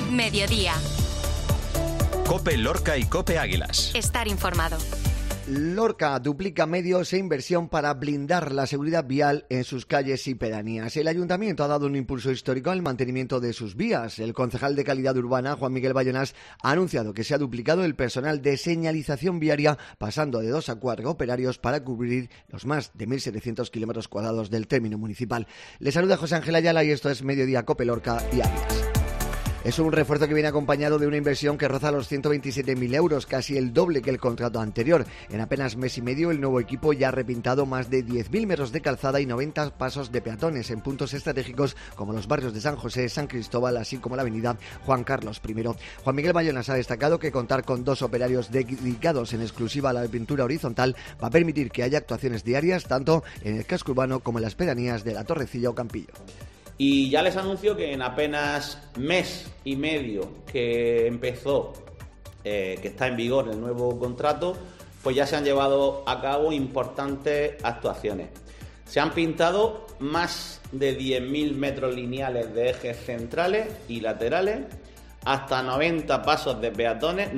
Mediodía. COPE Lorca y COPE Águilas. Estar informado. Lorca duplica medios e inversión para blindar la seguridad vial en sus calles y pedanías. El Ayuntamiento ha dado un impulso histórico al mantenimiento de sus vías. El concejal de Calidad Urbana, Juan Miguel Bayonás, ha anunciado que se ha duplicado el personal de señalización viaria, pasando de 2 a 4 operarios para cubrir los más de 1.700 kilómetros cuadrados del término municipal. Les saluda José Ángel Ayala y esto es Mediodía COPE Lorca y Águilas. Es un refuerzo que viene acompañado de una inversión que roza los 127.000 euros, casi el doble que el contrato anterior. En apenas mes y medio, el nuevo equipo ya ha repintado más de 10.000 metros de calzada y 90 pasos de peatones en puntos estratégicos como los barrios de San José, San Cristóbal, así como la avenida Juan Carlos I. Juan Miguel Bayonás ha destacado que contar con 2 operarios dedicados en exclusiva a la pintura horizontal va a permitir que haya actuaciones diarias tanto en el casco urbano como en las pedanías de La Torrecilla o Campillo. Y ya les anuncio que en apenas mes y medio que empezó, que está en vigor el nuevo contrato, pues ya se han llevado a cabo importantes actuaciones. Se han pintado más de 10.000 metros lineales de ejes centrales y laterales, hasta 90 pasos de peatones,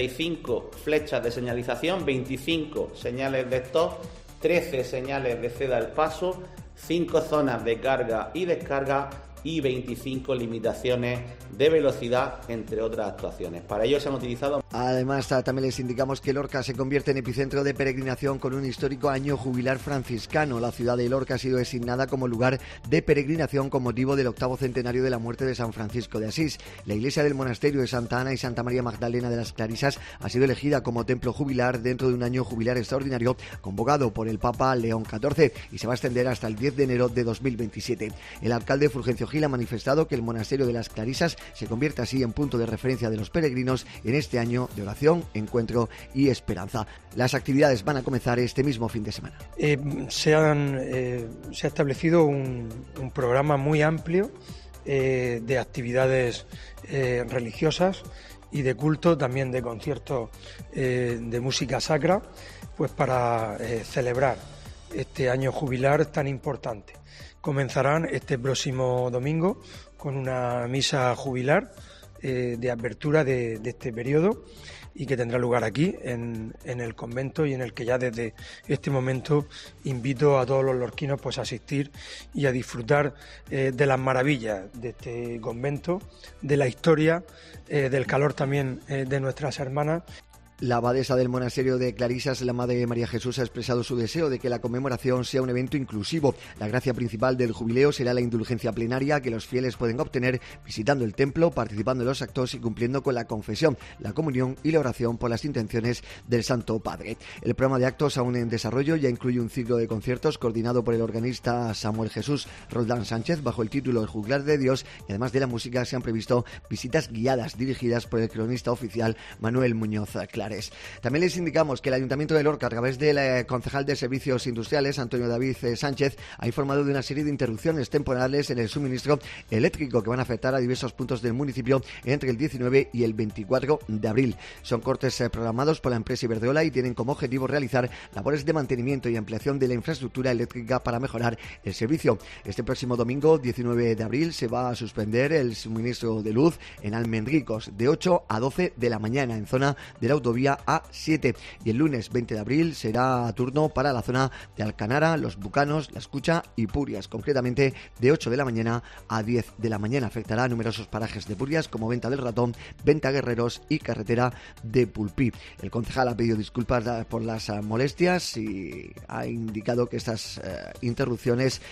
95 flechas de señalización, 25 señales de stop, 13 señales de ceda al paso, 5 zonas de carga y descarga y 25 limitaciones de velocidad, entre otras actuaciones. Para ello se han utilizado... Además, también les indicamos que Lorca se convierte en epicentro de peregrinación con un histórico año jubilar franciscano. La ciudad de Lorca ha sido designada como lugar de peregrinación con motivo del 8º centenario de la muerte de San Francisco de Asís. La iglesia del monasterio de Santa Ana y Santa María Magdalena de las Clarisas ha sido elegida como templo jubilar dentro de un año jubilar extraordinario convocado por el Papa León XIV y se va a extender hasta el 10 de enero de 2027. El alcalde Fulgencio Gil ha manifestado que el monasterio de las Clarisas se convierte así en punto de referencia de los peregrinos en este año de oración, encuentro y esperanza. Las actividades van a comenzar este mismo fin de semana. Se ha establecido un programa muy amplio de actividades religiosas y de culto, también de conciertos de música sacra, pues para celebrar este año jubilar tan importante. Comenzarán este próximo domingo con una misa jubilar de apertura de este periodo y que tendrá lugar aquí en el convento, y en el que ya desde este momento invito a todos los lorquinos pues a asistir y a disfrutar de las maravillas de este convento, de la historia, del calor también de nuestras hermanas. La abadesa del monasterio de Clarisas, la Madre María Jesús, ha expresado su deseo de que la conmemoración sea un evento inclusivo. La gracia principal del jubileo será la indulgencia plenaria que los fieles pueden obtener visitando el templo, participando en los actos y cumpliendo con la confesión, la comunión y la oración por las intenciones del Santo Padre. El programa de actos, aún en desarrollo, ya incluye un ciclo de conciertos coordinado por el organista Samuel Jesús Roldán Sánchez bajo el título El Juglar de Dios, y además de la música se han previsto visitas guiadas dirigidas por el cronista oficial Manuel Muñoz Claro. También les indicamos que el Ayuntamiento de Lorca, a través del concejal de Servicios Industriales, Antonio David Sánchez, ha informado de una serie de interrupciones temporales en el suministro eléctrico que van a afectar a diversos puntos del municipio entre el 19 y el 24 de abril. Son cortes programados por la empresa Iberdrola y tienen como objetivo realizar labores de mantenimiento y ampliación de la infraestructura eléctrica para mejorar el servicio. Este próximo domingo, 19 de abril, se va a suspender el suministro de luz en Almendricos de 8 a 12 de la mañana en zona de la autovía A7, y el lunes 20 de abril será turno para la zona de Alcanara, Los Bucanos, La Escucha y Purias, concretamente de 8 de la mañana a 10 de la mañana. Afectará a numerosos parajes de Purias como Venta del Ratón, Venta Guerreros y carretera de Pulpí. El concejal ha pedido disculpas por las molestias y ha indicado que estas interrupciones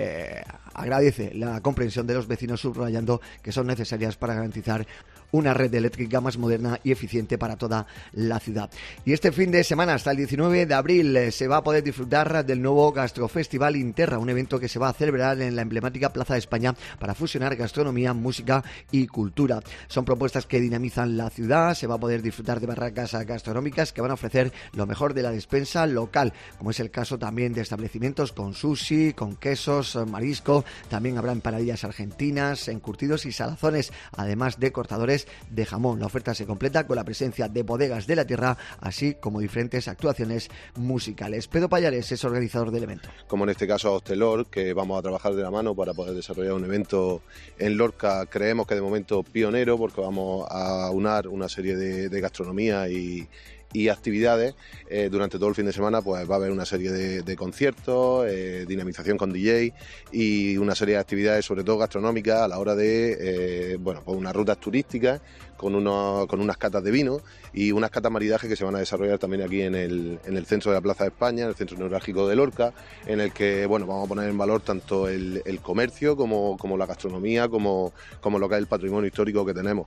agradece la comprensión de los vecinos, subrayando que son necesarias para garantizar una red eléctrica más moderna y eficiente para toda la ciudad. Y este fin de semana, hasta el 19 de abril, se va a poder disfrutar del nuevo Gastrofestival Interra, un evento que se va a celebrar en la emblemática Plaza de España para fusionar gastronomía, música y cultura. Son propuestas que dinamizan la ciudad. Se va a poder disfrutar de barracas gastronómicas que van a ofrecer lo mejor de la despensa local, como es el caso también de establecimientos con sushi, con quesos, marisco. También habrá empanadillas argentinas, encurtidos y salazones, además de cortadores de jamón. La oferta se completa con la presencia de bodegas de la tierra, así como diferentes actuaciones musicales. Pedro Pallares es organizador del evento. Como en este caso a Hostelor, que vamos a trabajar de la mano para poder desarrollar un evento en Lorca, creemos que de momento pionero, porque vamos a unar una serie de gastronomía y actividades. Durante todo el fin de semana pues va a haber una serie de conciertos, dinamización con DJ y una serie de actividades, sobre todo gastronómicas, a la hora de pues unas rutas turísticas con unas catas de vino y unas catas maridaje que se van a desarrollar también aquí en el centro de la Plaza de España, en el centro neurálgico de Lorca, en el que vamos a poner en valor tanto el comercio como la gastronomía, como lo que es el patrimonio histórico que tenemos.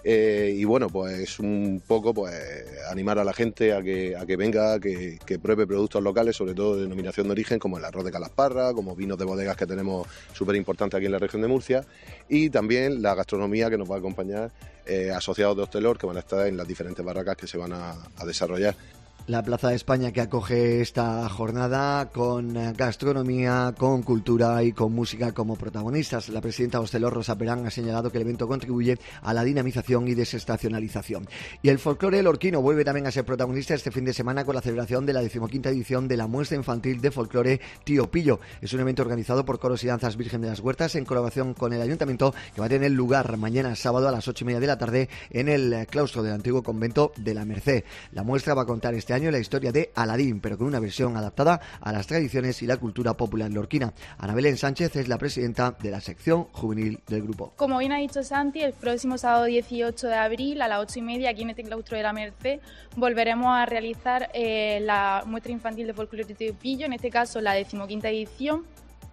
Y pues un poco pues animar a la gente a que venga, que pruebe productos locales, sobre todo de denominación de origen, como el arroz de Calasparra, como vinos de bodegas que tenemos súper importantes aquí en la región de Murcia, y también la gastronomía que nos va a acompañar, asociados de Hostelor, que van a estar en las diferentes barracas que se van a desarrollar. La Plaza de España que acoge esta jornada con gastronomía, con cultura y con música como protagonistas. La presidenta de Hostelor, Rosa Perán, ha señalado que el evento contribuye a la dinamización y desestacionalización. Y el folclore lorquino vuelve también a ser protagonista este fin de semana con la celebración de la 15ª edición de la muestra infantil de folclore Tío Pillo. Es un evento organizado por Coros y Danzas Virgen de las Huertas en colaboración con el Ayuntamiento, que va a tener lugar mañana sábado a las 8:30 de la tarde en el claustro del antiguo convento de la Merced. La muestra va a contar este año la historia de Aladín, pero con una versión adaptada a las tradiciones y la cultura popular lorquina. Ana Belén Sánchez es la presidenta de la sección juvenil del grupo. Como bien ha dicho Santi, el próximo sábado 18 de abril a las 8:30 aquí en este claustro de la Merced volveremos a realizar la muestra infantil de folclore de Tío Pillo, en este caso la 15ª edición,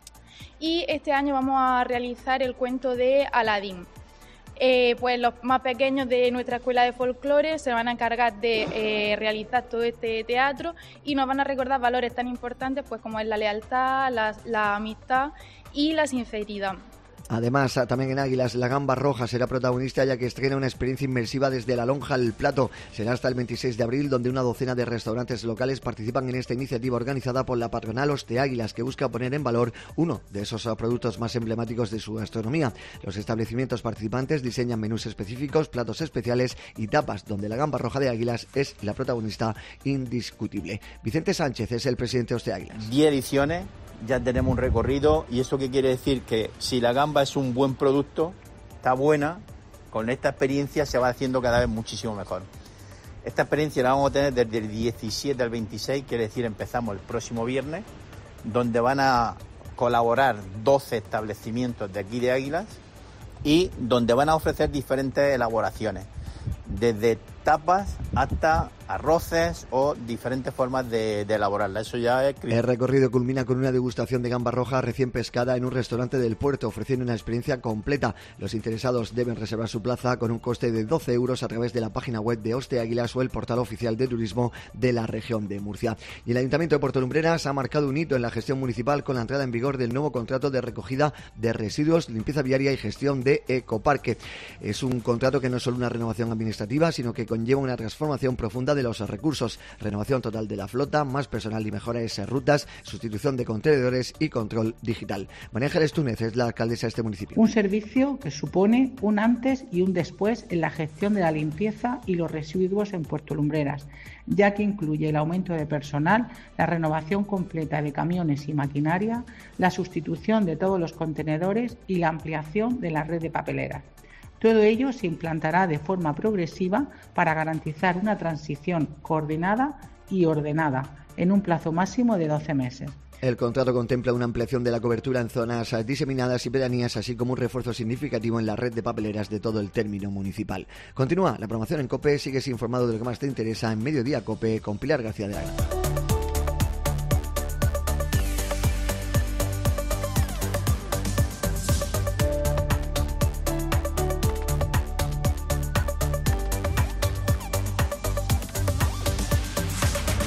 y este año vamos a realizar el cuento de Aladín. Pues los más pequeños de nuestra escuela de folclore se van a encargar de realizar todo este teatro y nos van a recordar valores tan importantes pues como es la lealtad, la amistad y la sinceridad. Además, también en Águilas, la Gamba Roja será protagonista, ya que estrena una experiencia inmersiva desde la lonja al plato. Será hasta el 26 de abril, donde una docena de restaurantes locales participan en esta iniciativa organizada por la patronal Águilas, que busca poner en valor uno de esos productos más emblemáticos de su gastronomía. Los establecimientos participantes diseñan menús específicos, platos especiales y tapas, donde la Gamba Roja de Águilas es la protagonista indiscutible. Vicente Sánchez es el presidente de Águilas. 10 ediciones. Ya tenemos un recorrido, y eso qué quiere decir, que si la gamba es un buen producto, está buena, con esta experiencia se va haciendo cada vez muchísimo mejor. Esta experiencia la vamos a tener desde el 17 al 26, quiere decir empezamos el próximo viernes, donde van a colaborar 12 establecimientos de aquí de Águilas y donde van a ofrecer diferentes elaboraciones, desde tapas hasta arroces o diferentes formas de elaborarla. Eso ya es... El recorrido culmina con una degustación de gamba roja recién pescada en un restaurante del puerto, ofreciendo una experiencia completa. Los interesados deben reservar su plaza con un coste de 12 euros a través de la página web de Águilas o el portal oficial de turismo de la región de Murcia. Y el Ayuntamiento de Puerto Lumbreras ha marcado un hito en la gestión municipal con la entrada en vigor del nuevo contrato de recogida de residuos, limpieza viaria y gestión de ecoparque. Es un contrato que no es solo una renovación administrativa, sino que conlleva una transformación profunda de los recursos, renovación total de la flota, más personal y mejores rutas, sustitución de contenedores y control digital. María Ángeles Túnez es la alcaldesa de este municipio. Un servicio que supone un antes y un después en la gestión de la limpieza y los residuos en Puerto Lumbreras, ya que incluye el aumento de personal, la renovación completa de camiones y maquinaria, la sustitución de todos los contenedores y la ampliación de la red de papeleras. Todo ello se implantará de forma progresiva para garantizar una transición coordinada y ordenada en un plazo máximo de 12 meses. El contrato contempla una ampliación de la cobertura en zonas diseminadas y pedanías, así como un refuerzo significativo en la red de papeleras de todo el término municipal. Continúa la promoción en COPE, sigues informado de lo que más te interesa en Mediodía COPE con Pilar García de la Granja.